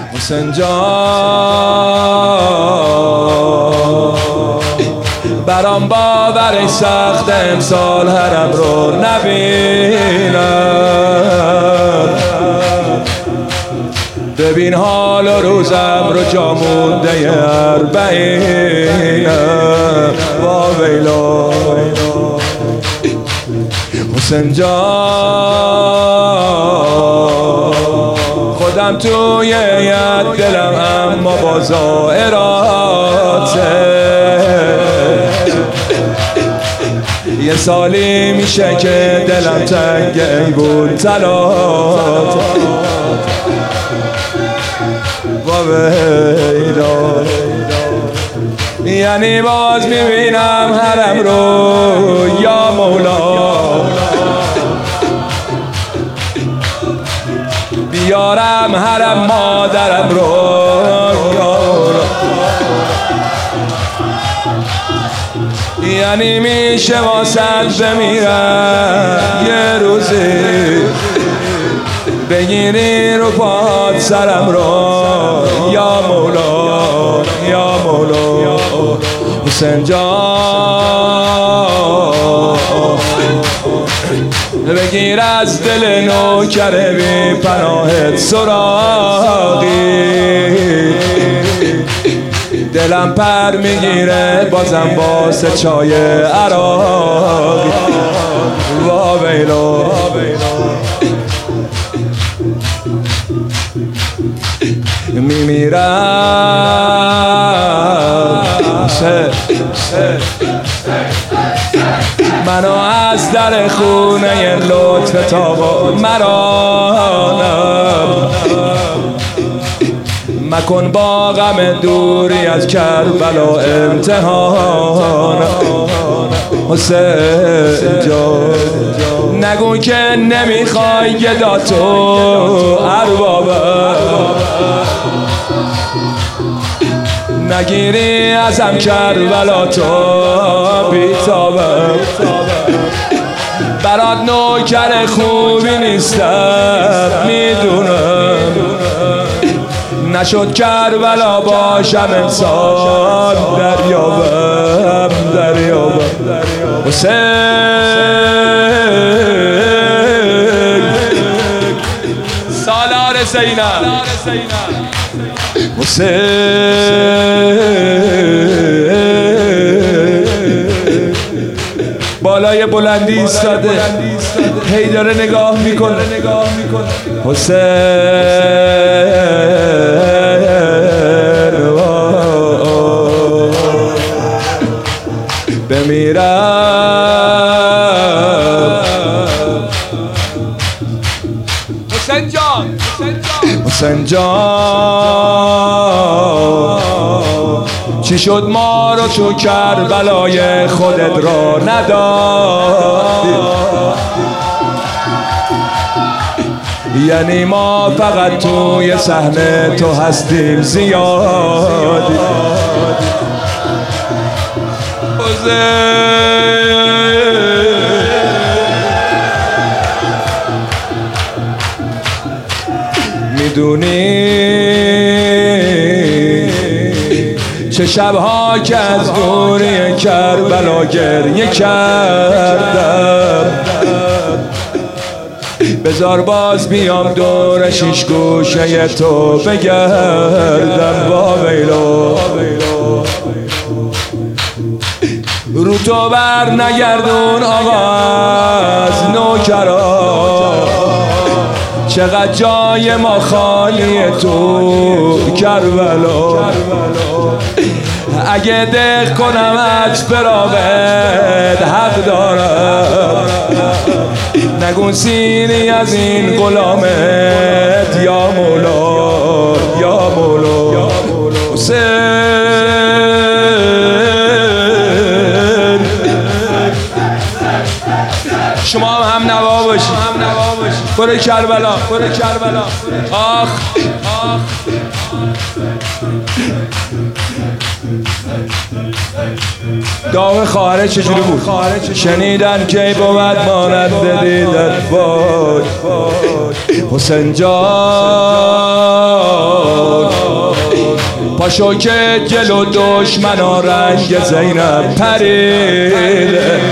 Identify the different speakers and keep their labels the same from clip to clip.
Speaker 1: حسین جان برام باورش سخت امسال حرم رو نبینم. ببین حال و روزم رو جا مونده اربعینم. وا ویلا حسین جان خودم توی ید دلم اما با ظاهراته. یه سالی میشه که دلم تنگ ایوون تلات. و ویلا یعنی باز میبینم حرم رو یا مولا. بیارم حرم مادرم رو یا مولا. یعنی میشه واسط بمیرم یه روزی بگیری رو پاد سرم رو یا مولا یا مولا. حسین جان بگیر از دل نوکر بی پناهت سراغی. دلم پر میگیره بازم واسه چای عراقی. وا ویلا میمیرم منو از در خونه لطف تابا مرانم. مکن با غم دوری از کربلا امتحانم. حسین جان نگو که نمیخوای گدا تو اربابم. نگیری ازم کربلا تو بیتابم. برات نوکر خوبی نیستم میدونم. نشد کربلا باشم انسان دریابم حسین سالار زینب حسین بالای بلندی ایستاده هی داره نگاه میکنه. حسین بمیرم حسین جان چی شد ما رو تو کربلای خودت را ندادی. یعنی ما فقط توی صحنه تو هستیم زیادی. میدونی چه شبها که از دوری کربلا گریه کردم. بذار باز بیام دور شیش گوشه تو بگردم. با ویلا رو تو بر نگردون آقا از نوکرا. چقدر جای ما خالی تو کربلا. اگه دق کنم از فراغت حق دارم. نگون سینی از این غلامت یا مولا یا مولا. حسین شما هم نوا باشید. برو کربلا آخ داغ خواهره چجوری بود؟ شنیدن که بود مانند دیدن وای حسین جان پاشو که جلو دشمنا رنگ زینب پریده.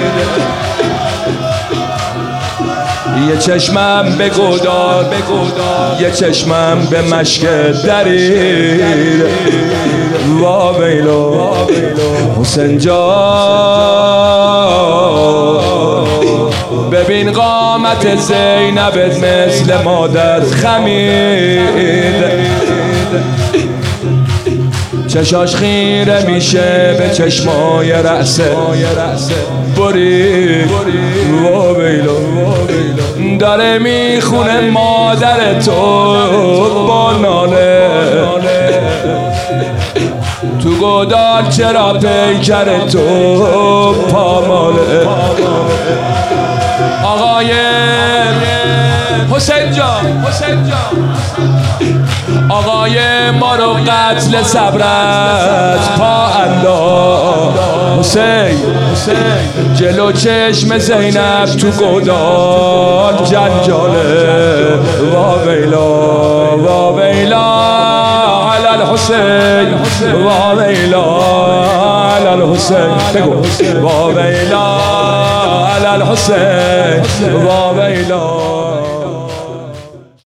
Speaker 1: یه چشمم به گودال، یه چشمم به مشک درید. وا ویلو حسین جان، ببین قامت زینبت مثل مادر خمید. چشاش خیره میشه به چشمای رأسه برید. وا ویلو داره میخونه مادر تو با ناله. تو گودال چرا پیکر تو پاماله. آقای حسین جان، آقای ما رو قتل صبرت پا انداخت. حسین جلو چشم زینب تو گودال جنجاله. وا ویلا علی الحسین، وا ویلا علی الحسین. بگو وا ویلا علی الحسین، وا ویلا.